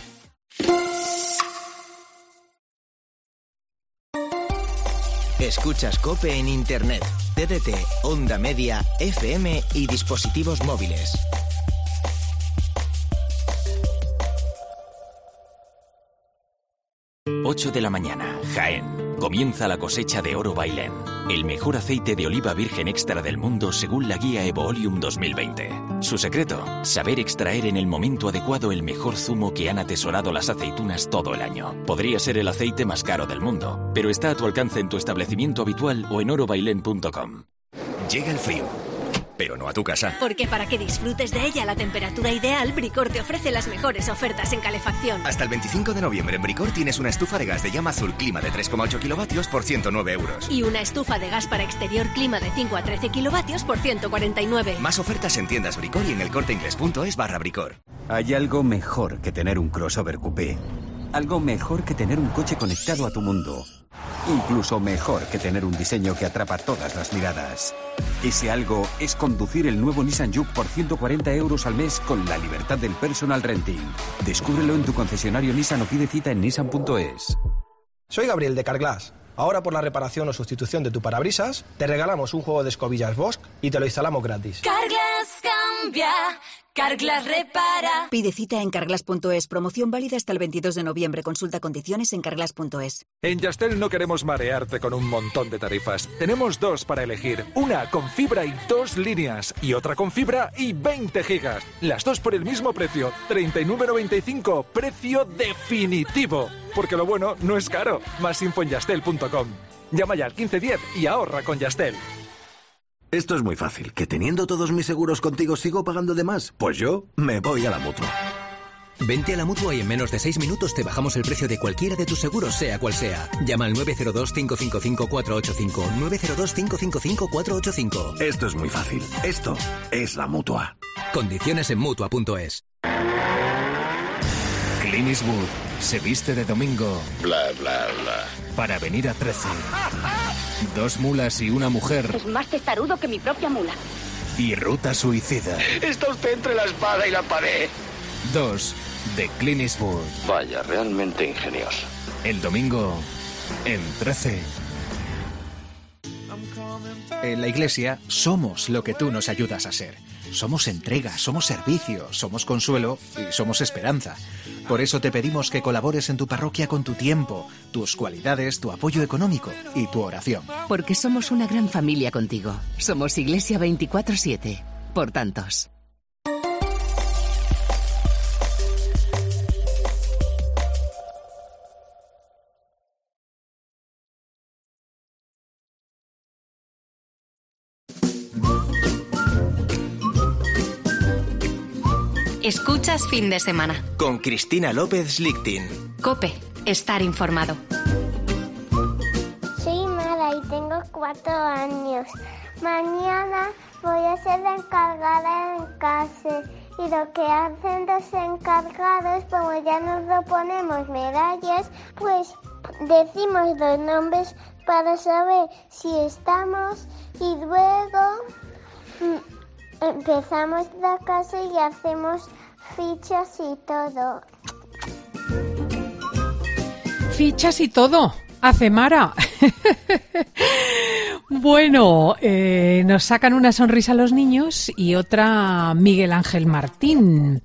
Escuchas COPE en Internet, T D T, Onda Media, F M y dispositivos móviles. ocho de la mañana, Jaén. Comienza la cosecha de Oro Bailén, el mejor aceite de oliva virgen extra del mundo según la guía Evoolium dos mil veinte. Su secreto, saber extraer en el momento adecuado el mejor zumo que han atesorado las aceitunas todo el año. Podría ser el aceite más caro del mundo, pero está a tu alcance en tu establecimiento habitual o en oro bailén punto com. Llega el frío, pero no a tu casa. Porque para que disfrutes de ella a la temperatura ideal, Bricor te ofrece las mejores ofertas en calefacción. Hasta el veinticinco de noviembre en Bricor tienes una estufa de gas de llama azul clima de tres coma ocho kilovatios por ciento nueve euros. Y una estufa de gas para exterior clima de cinco a trece kilovatios por ciento cuarenta y nueve. Más ofertas en tiendas Bricor y en el corte inglés punto es barra Bricor. Hay algo mejor que tener un crossover coupé. Algo mejor que tener un coche conectado a tu mundo. Incluso mejor que tener un diseño que atrapa todas las miradas. Ese algo es conducir el nuevo Nissan Juke por ciento cuarenta euros al mes con la libertad del personal renting. Descúbrelo en tu concesionario Nissan o pide cita en nissan punto es. Soy Gabriel de Carglass. Ahora por la reparación o sustitución de tu parabrisas, te regalamos un juego de escobillas Bosch y te lo instalamos gratis. Carglass cambia, Carglass repara. Pide cita en carglass punto es. Promoción válida hasta el veintidós de noviembre. Consulta condiciones en carglass punto es. En Yastel no queremos marearte con un montón de tarifas. Tenemos dos para elegir. Una con fibra y dos líneas. Y otra con fibra y veinte gigas. Las dos por el mismo precio. treinta y nueve noventa y cinco. Precio definitivo. Porque lo bueno no es caro. Más info en yastel punto com. Llama ya al quince diez y ahorra con Yastel. Esto es muy fácil. ¿Que teniendo todos mis seguros contigo sigo pagando de más? Pues yo me voy a la Mutua. Vente a la Mutua y en menos de seis minutos te bajamos el precio de cualquiera de tus seguros, sea cual sea. Llama al nueve cero dos, cinco cinco cinco, cuatro ocho cinco. nueve cero dos, cinco cinco cinco, cuatro ocho cinco. Esto es muy fácil. Esto es la Mutua. Condiciones en Mutua punto es. Clint Eastwood se viste de domingo. Bla, bla, bla. Para venir a trece. Dos mulas y una mujer. Es más testarudo que mi propia mula. Y ruta suicida. Está usted entre la espada y la pared. Dos de Clint Eastwood. Vaya, realmente ingenioso. El domingo en trece. En la Iglesia somos lo que tú nos ayudas a ser. Somos entrega, somos servicio, somos consuelo y somos esperanza. Por eso te pedimos que colabores en tu parroquia con tu tiempo, tus cualidades, tu apoyo económico y tu oración. Porque somos una gran familia contigo. Somos Iglesia veinticuatro siete. Por tantos. Escuchas Fin de Semana. Con Cristina López Lichting. COPE. Estar informado. Soy Mara y tengo cuatro años. Mañana voy a ser la encargada en casa. Y lo que hacen los encargados, como ya nos lo ponemos medallas, pues decimos los nombres para saber si estamos y luego empezamos la casa y hacemos fichas y todo. Fichas y todo. Hace Mara. Bueno, eh, nos sacan una sonrisa los niños y otra Miguel Ángel Martín,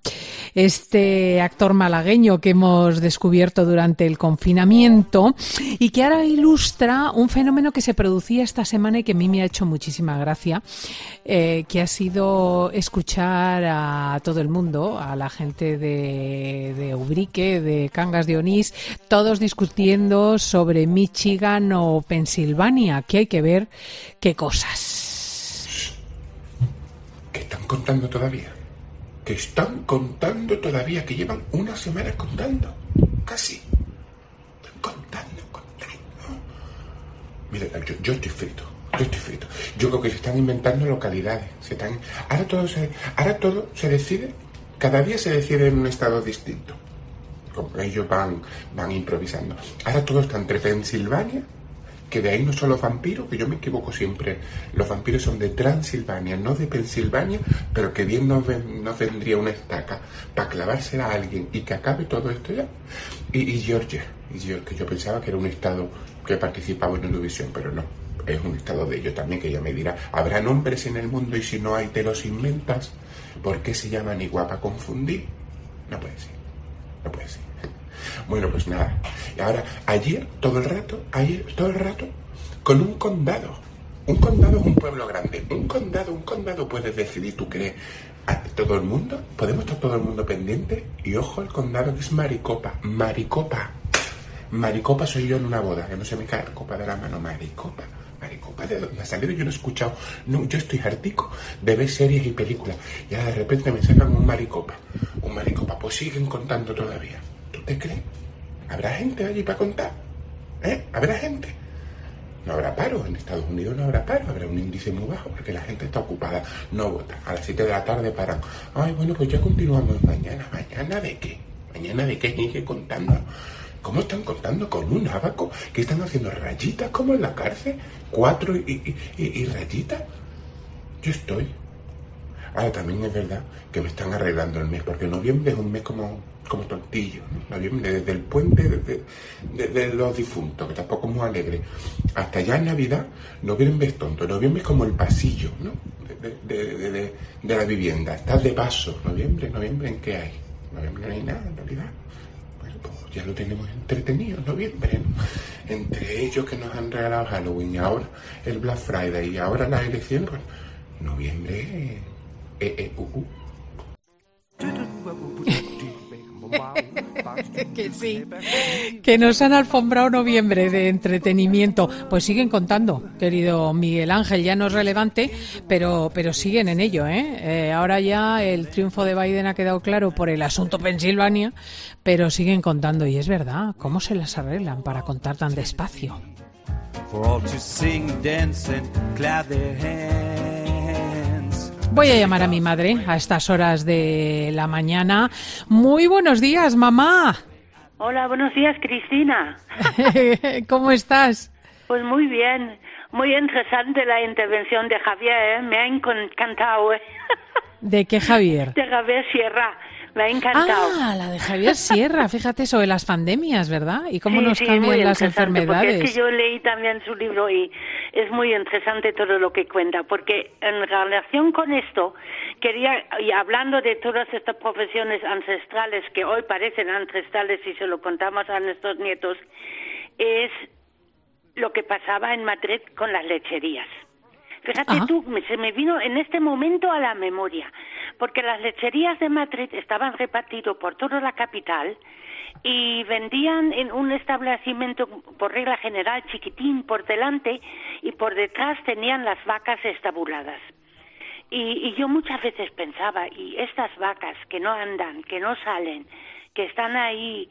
este actor malagueño que hemos descubierto durante el confinamiento y que ahora ilustra un fenómeno que se producía esta semana y que a mí me ha hecho muchísima gracia, eh, que ha sido escuchar a todo el mundo, a la gente de, de Ubrique, de Cangas de Onís, todos discutiendo sobre Michigan o Pensilvania, que hay que ver qué cosas. ¿Qué están contando todavía? ¿Qué están contando todavía? Que llevan una semana contando. Casi. Están contando, contando. Mira, yo, yo estoy frito. Yo estoy frito. Yo creo que se están inventando localidades. Se están... Ahora todo se, ahora todo se decide. Cada día se decide en un estado distinto. Como ellos van, van improvisando. Ahora todo está entre Pensilvania, que de ahí no son los vampiros, que yo me equivoco siempre. Los vampiros son de Transilvania, no de Pensilvania, pero que bien nos, ven, nos vendría una estaca para clavársela a alguien y que acabe todo esto ya. Y, y Georgia, y Georgia, que yo pensaba que era un estado que participaba en Eurovisión, pero no, es un estado de ellos también, que ella me dirá, habrá nombres en el mundo y si no hay te los inventas. ¿Por qué se llaman igual para confundir? No puede ser, no puede ser. Bueno, pues nada. Y ahora, ayer, todo el rato, ayer, todo el rato, con un condado. Un condado es un pueblo grande. Un condado, un condado puedes decidir, ¿tú crees? ¿A todo el mundo? ¿Podemos estar todo el mundo pendiente? Y ojo, el condado que es Maricopa. Maricopa. Maricopa soy yo en una boda, que no se me cae la copa de la mano. Maricopa. Maricopa, ¿de dónde ha salido? Yo no he escuchado. No, yo estoy hartico de ver series y películas. Y ahora de repente me sacan un Maricopa. Un Maricopa. Pues siguen contando todavía. ¿Tú te crees? ¿Habrá gente allí para contar? ¿Eh? ¿Habrá gente? No habrá paro. En Estados Unidos no habrá paro. Habrá un índice muy bajo porque la gente está ocupada. No vota. A las siete de la tarde paran. Ay, bueno, pues ya continuamos mañana. ¿Mañana de qué? ¿Mañana de qué? Ni que contando. ¿Cómo están contando? ¿Con un abaco? ¿Qué están haciendo? ¿Rayitas como en la cárcel? ¿Cuatro y, y, y, y rayitas? Yo estoy. Ahora también es verdad que me están arreglando el mes, porque noviembre es un mes como, como tontillo, ¿no? Noviembre, desde el puente de, de, de, de los difuntos, que tampoco es muy alegre, hasta ya en Navidad, noviembre es tonto. Noviembre es como el pasillo, ¿no? De, de, de, de, de la vivienda. Estás de paso. Noviembre, noviembre, ¿en qué hay? Noviembre no hay nada, en realidad. Bueno, pues ya lo tenemos entretenido, noviembre, ¿no? Entre ellos que nos han regalado Halloween, y ahora el Black Friday, y ahora las elecciones, pues, noviembre... Eh, eh, uh, uh. Que sí, que nos han alfombrado noviembre de entretenimiento. Pues siguen contando, querido Miguel Ángel, ya no es relevante, pero, pero siguen en ello, ¿eh? Eh, ahora ya el triunfo de Biden ha quedado claro por el asunto Pensilvania, pero siguen contando, y es verdad, ¿cómo se las arreglan para contar tan despacio? Voy a llamar a mi madre a estas horas de la mañana. Muy buenos días, mamá. Hola, buenos días, Cristina. ¿Cómo estás? Pues muy bien. Muy interesante la intervención de Javier, ¿eh? Me ha encantado. ¿eh? ¿De qué Javier? De Javier Sierra. Me ha encantado. Ah, la de Javier Sierra, fíjate, sobre las pandemias, ¿verdad? Y cómo sí, nos sí, cambian las enfermedades. Porque es que yo leí también su libro y es muy interesante todo lo que cuenta, porque en relación con esto, quería, y hablando de todas estas profesiones ancestrales que hoy parecen ancestrales si se lo contamos a nuestros nietos, es lo que pasaba en Madrid con las lecherías. Fíjate Ajá. tú, se me vino en este momento a la memoria, porque las lecherías de Madrid estaban repartidas por toda la capital y vendían en un establecimiento, por regla general, chiquitín por delante, y por detrás tenían las vacas estabuladas. Y, y yo muchas veces pensaba, y estas vacas que no andan, que no salen, que están ahí,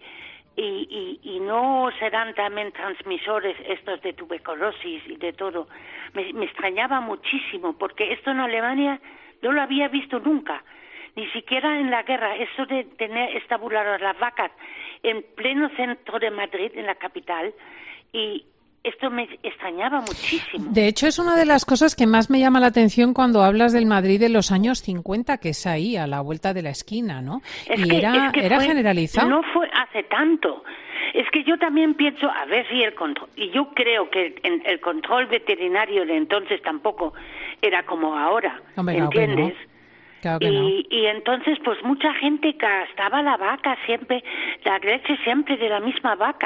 Y, y, y no serán también transmisores estos de tuberculosis y de todo. Me, me extrañaba muchísimo, porque esto en Alemania no lo había visto nunca, ni siquiera en la guerra, eso de tener estabuladas las vacas en pleno centro de Madrid, en la capital, y esto me extrañaba muchísimo. De hecho, es una de las cosas que más me llama la atención cuando hablas del Madrid de los años cincuenta, que es ahí, a la vuelta de la esquina, ¿no? Es y que, era, es que era fue, generalizado. No fue hace tanto. Es que yo también pienso, a ver si el control, y yo creo que el, el control veterinario de entonces tampoco era como ahora, Hombre, ¿entiendes? Claro que y, no. y entonces, pues mucha gente gastaba la vaca siempre, la leche siempre de la misma vaca.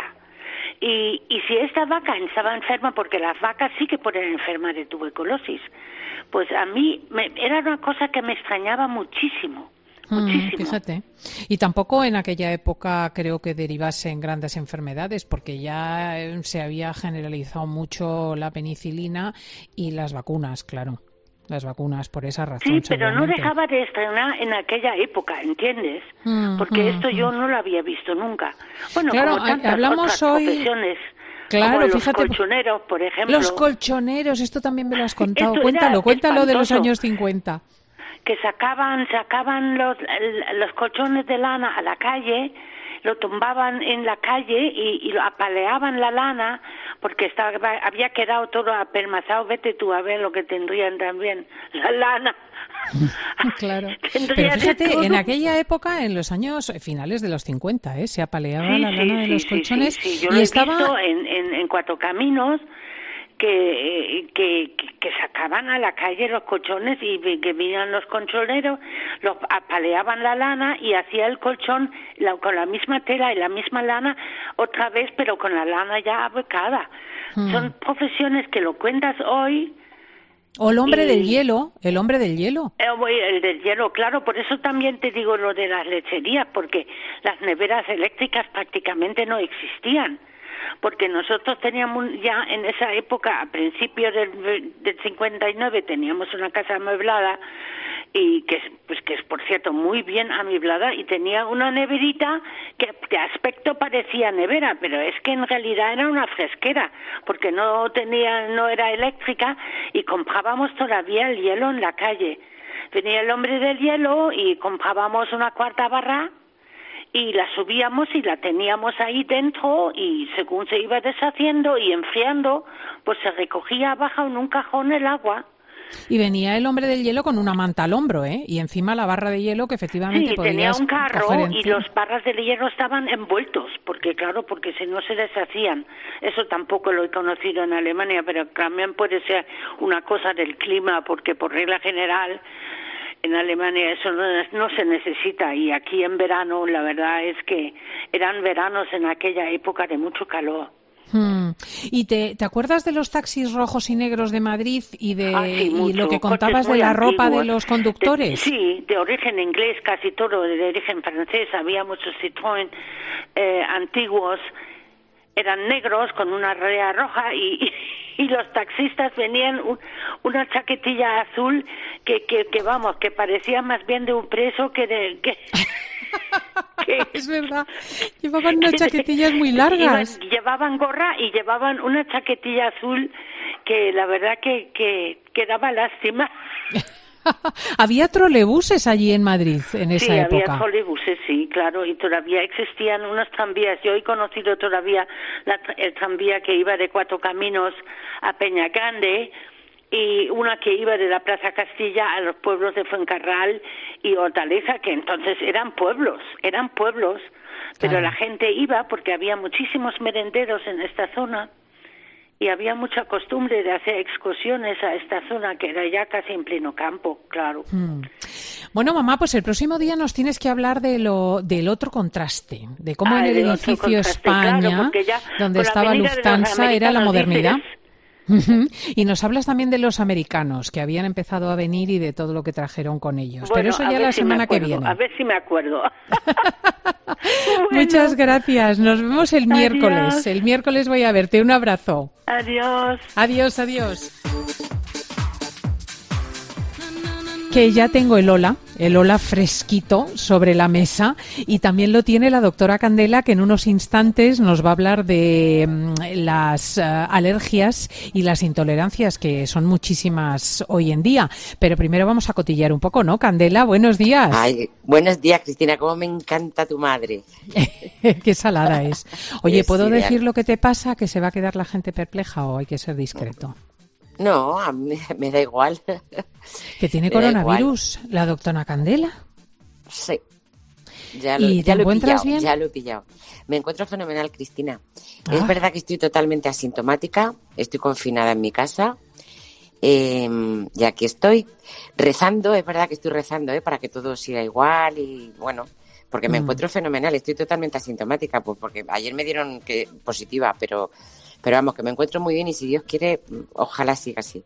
Y, y si esta vaca estaba enferma, porque las vacas sí que pueden enfermar de tuberculosis, pues a mí me, era una cosa que me extrañaba muchísimo. Muchísimo. Mm, fíjate. Y tampoco en aquella época creo que derivasen grandes enfermedades, porque ya se había generalizado mucho la penicilina y las vacunas, claro. Las vacunas, por esa razón. Sí, pero no dejaba de estrenar en aquella época, ¿entiendes? Mm, Porque mm, esto mm. yo no lo había visto nunca. Bueno, claro, como tantas hablamos otras hoy... profesiones. Claro, como los fíjate, colchoneros, por ejemplo. Los colchoneros, esto también me lo has contado. Esto Cuéntalo, cuéntalo espantoso. de los años cincuenta. Que sacaban, sacaban los, los colchones de lana a la calle, lo tumbaban en la calle y, y lo apaleaban la lana, porque estaba, había quedado todo apelmazado. Vete tú a ver lo que tendrían también, la lana. Claro. Pero fíjate, en aquella época, en los años finales de los cincuenta, ¿eh? Se apaleaba sí, la lana sí, de sí, los sí, colchones. Sí, sí. Yo y lo he estaba... visto en, en, en Cuatro Caminos, que, que, que sacaban a la calle los colchones y que venían los colchoneros, los apaleaban la lana y hacía el colchón la, con la misma tela y la misma lana otra vez, pero con la lana ya abocada. Hmm. Son profesiones que lo cuentas hoy. O el hombre y, del hielo, el hombre del hielo. El del hielo, claro, por eso también te digo lo de las lecherías, porque las neveras eléctricas prácticamente no existían. Porque nosotros teníamos ya en esa época, a principios del, del cincuenta y nueve, teníamos una casa amueblada, y que, pues, que es, por cierto, muy bien amueblada, y tenía una neverita que de aspecto parecía nevera, pero es que en realidad era una fresquera, porque no tenía, no era eléctrica, y comprábamos todavía el hielo en la calle. Venía el hombre del hielo y comprábamos una cuarta barra, y la subíamos y la teníamos ahí dentro, y según se iba deshaciendo y enfriando, pues se recogía abajo en un cajón el agua. Y venía el hombre del hielo con una manta al hombro, ¿eh? Y encima la barra de hielo que efectivamente sí, podías tenía un carro y encima. Los barras de hielo estaban envueltos, porque claro, porque si no se deshacían. Eso tampoco lo he conocido en Alemania, pero también puede ser una cosa del clima, porque por regla general en Alemania eso no, no se necesita, y aquí en verano la verdad es que eran veranos en aquella época de mucho calor. Hmm. Mm. ¿Y te, te acuerdas de los taxis rojos y negros de Madrid y de Ah, sí, y mucho. lo que contabas Coches de muy la ropa de antiguos. los conductores? De- sí, de origen inglés, casi todo, de origen francés. Había muchos Citroën eh, antiguos, eran negros con una raya roja y, y, y los taxistas venían un, una chaquetilla azul que, que, que, vamos, que parecía más bien de un preso que de... Que, que, es verdad, llevaban unas chaquetillas muy largas. Iban, llevaban gorra y llevaban una chaquetilla azul que la verdad que, que, que daba lástima. Había trolebuses allí en Madrid en esa sí, época. había trolebuses, sí, claro, y todavía existían unos tranvías. Yo he conocido todavía la, el tranvía que iba de Cuatro Caminos a Peña Grande y una que iba de la Plaza Castilla a los pueblos de Fuencarral y Hortaleza, que entonces eran pueblos, eran pueblos, pero Claro. la gente iba porque había muchísimos merenderos en esta zona. Y había mucha costumbre de hacer excursiones a esta zona que era ya casi en pleno campo, claro. Mm. Bueno, mamá, pues el próximo día nos tienes que hablar de lo del otro contraste, de cómo Ah, en el el otro edificio contraste, España, claro, porque ya donde con la estaba venida de los Lufthansa, era la americanos, modernidad. dices. Ujú. Y nos hablas también de los americanos que habían empezado a venir y de todo lo que trajeron con ellos. Pero Bueno, eso a ya ver la si me semana que acuerdo, viene. A ver si me acuerdo. Muchas gracias. Nos vemos el Adiós. miércoles. El miércoles voy a verte. Un abrazo. Adiós. Adiós, adiós. Que ya tengo el Ola, el Ola fresquito sobre la mesa y también lo tiene la doctora Candela, que en unos instantes nos va a hablar de mm, las uh, alergias y las intolerancias, que son muchísimas hoy en día. Pero primero vamos a cotillear un poco, ¿no, Candela? Buenos días. Ay, buenos días, Cristina. Cómo me encanta tu madre. Qué salada es. Oye, Es ¿puedo ideal. decir lo que te pasa? ¿Que se va a quedar la gente perpleja o hay que ser discreto? No, a mí me da igual. ¿Que tiene Me da coronavirus la doctora Candela? Sí. Ya lo, ¿Y ya te lo he encuentras pillado, bien? ya lo he pillado. Me encuentro fenomenal, Cristina. Ah. Es verdad que estoy totalmente asintomática, estoy confinada en mi casa, eh, y aquí estoy rezando, es verdad que estoy rezando, ¿eh? Para que todo siga igual y bueno, porque me Mm. encuentro fenomenal, estoy totalmente asintomática, pues porque ayer me dieron que positiva, pero, pero vamos, que me encuentro muy bien y si Dios quiere, ojalá siga así.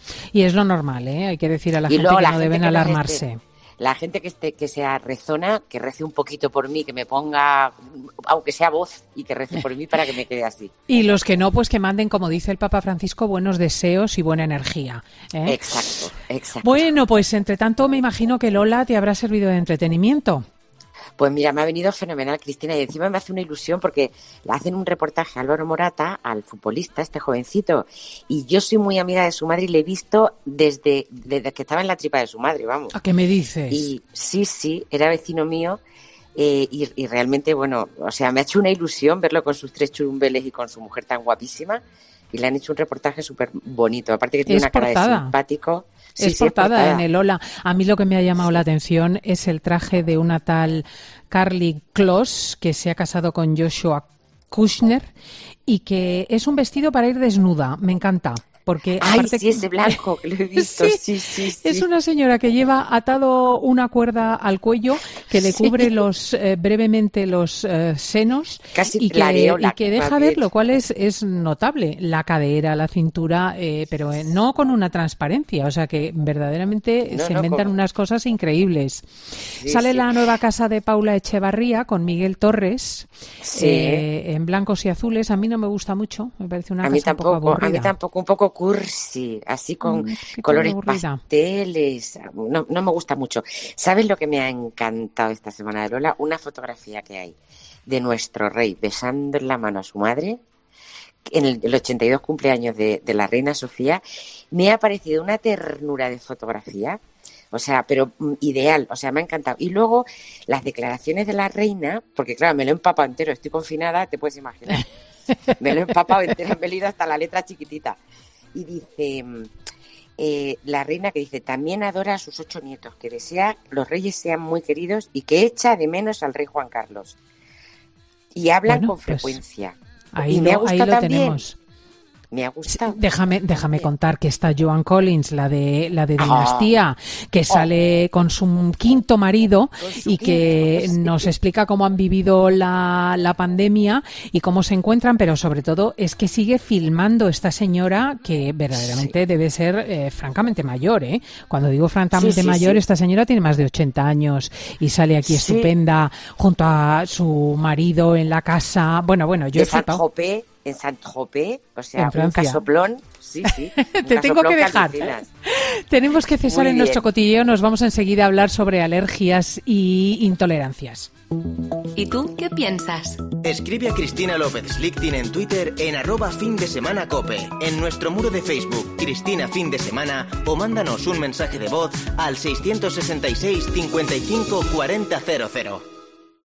Y es lo normal, ¿eh? Hay que decir a la Y gente luego que la no gente deben que nos alarmarse. esté- La gente que esté, que sea rezona, que rece un poquito por mí, que me ponga, aunque sea voz, y que rece por mí para que me quede así. Y los que no, pues que manden, como dice el Papa Francisco, buenos deseos y buena energía. ¿eh? Exacto, exacto. Bueno, pues entre tanto me imagino que Lola te habrá servido de entretenimiento. Pues mira, me ha venido fenomenal, Cristina, y encima me hace una ilusión porque le hacen un reportaje a Álvaro Morata, al futbolista, este jovencito, y yo soy muy amiga de su madre y le he visto desde, desde que estaba en la tripa de su madre, vamos. ¿A qué me dices? Y sí, sí, era vecino mío. Eh, y, y realmente, bueno, o sea, me ha hecho una ilusión verlo con sus tres churumbeles y con su mujer tan guapísima. Y le han hecho un reportaje súper bonito. Aparte que tiene Es una cara portada. de simpático. Sí, es sí, portada en el Ola. A mí lo que me ha llamado la atención es el traje de una tal Carly Kloss, que se ha casado con Joshua Kushner, y que es un vestido para ir desnuda. Me encanta. Porque Ay, aparte sí, ese blanco, que lo he visto. Sí, Sí, sí, sí. es una señora que lleva atado una cuerda al cuello que le Sí. cubre los eh, brevemente los eh, senos Casi y que, la areola, y que que deja va ver, bien. lo cual es, es notable, la cadera, la cintura, eh, pero eh, no con una transparencia, o sea que verdaderamente No, se no, inventan con- unas cosas increíbles. Sale sí. la nueva casa de Paula Echevarría con Miguel Torres, Sí. eh, en blancos y azules. A mí no me gusta mucho, me parece una A mí casa un poco tampoco, a mí aburrida. tampoco, un poco cursi, así con Mm, es que colores tan aburrida. pasteles, no, no me gusta mucho. ¿Sabes lo que me ha encantado esta semana de Lola? Una fotografía que hay de nuestro rey besando en la mano a su madre en el, el ochenta y dos cumpleaños de, de la reina Sofía. Me ha parecido una ternura de fotografía, o sea, pero mm, ideal, o sea, me ha encantado. Y luego las declaraciones de la reina, porque claro, me lo he empapado entero, estoy confinada, te puedes imaginar. Me lo he empapado entero, me he leído hasta la letra chiquitita. Y dice, eh, la reina que dice, también adora a sus ocho nietos, que desea los reyes sean muy queridos y que echa de menos al rey Juan Carlos. Y hablan Bueno, con pues, frecuencia. Ahí, y me ha lo, ahí gustado lo también. tenemos. me ha gustado. Déjame, déjame contar que está Joan Collins, la de la de Dinastía, oh. que sale oh. con su quinto marido su y que quinto, sí. nos explica cómo han vivido la, la pandemia y cómo se encuentran, pero sobre todo es que sigue filmando esta señora que verdaderamente sí. debe ser eh, francamente mayor, ¿eh? Cuando digo francamente sí, sí, mayor, sí. esta señora tiene más de ochenta años y sale aquí sí. estupenda junto a su marido en la casa. Bueno, bueno, yo de he flipado. En Saint-Tropez, o sea, un casoplón. Sí, sí. Te tengo que dejar. Tenemos que cesar en nuestro cotilleo. Nos vamos enseguida a hablar sobre alergias y intolerancias. ¿Y tú qué piensas? Escribe a Cristina López Slichting en Twitter en arroba fin de semana cope, en nuestro muro de Facebook Cristina Fin de Semana o mándanos un mensaje de voz al seiscientos sesenta y seis cincuenta y cinco cuarenta cero cero.